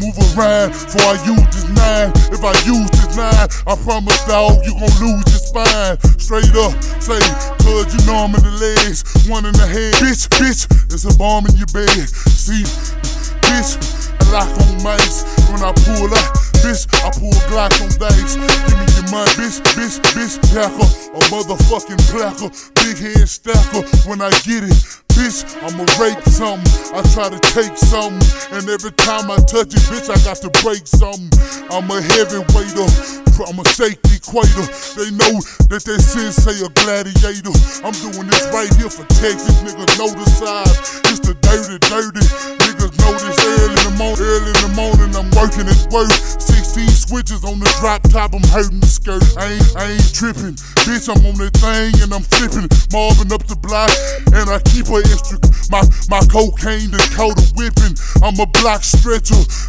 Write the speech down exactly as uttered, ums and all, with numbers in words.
move around before I use this nine. If I use this nine, I promise dog, you gon' lose your spine. Straight up, say, cause you know I'm in the legs, one in the head. Bitch, bitch, it's a bomb in your bed. See, bitch, I lock on mice when I pull out. Bitch, I pull Glock on dice. Give me your money, bitch, bitch, bitch, packer, a motherfucking placker, big head stacker. When I get it, bitch, I'ma rape something. I try to take something, and every time I touch it, bitch, I got to break something. I'm a heavyweighter, I'm a shake equator. They know that that sensei a gladiator. I'm doing this right here for Texas. Niggas know the size. It's the dirty, dirty. Niggas know this early in the morning. Early in the morning, I'm working at work. sixteen switches on the drop top, I'm hurting the skirt. I ain't, I ain't tripping. Bitch, I'm on that thing and I'm flipping. Marvin up the block, and I keep her extra. My, my cocaine Dakota whipping. I'm a block stretcher.